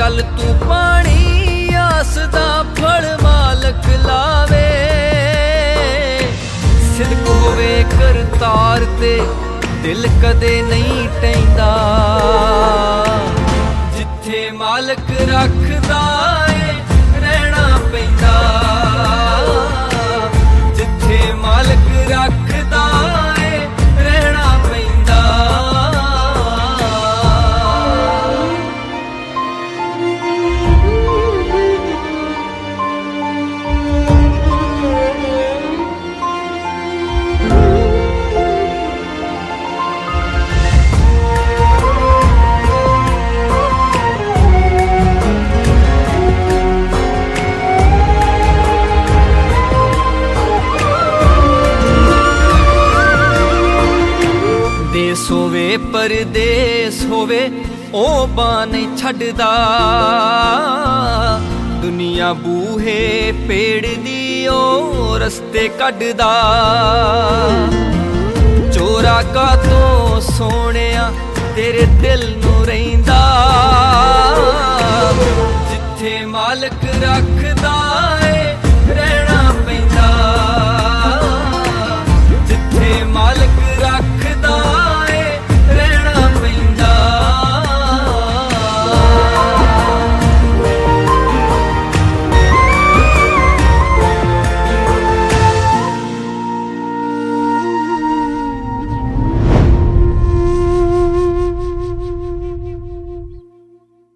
गल तू पानी आस दा फल मालक लावे। सिदक होवे करतार ते दिल कदे नहीं टैंदा, जिथे मालक रखदा ए रहना पैंदा, जिथे मालक रखदा ए रहना पैंदा। देस होवे परदेस होवे ओ बाने छड्डदा, दुनिया बूहे पेड़ दी ओ रस्ते कड्डदा। चोरा का तो सोहणिया तेरे दिल नूं रहिंदा, जिथे मालक रखदा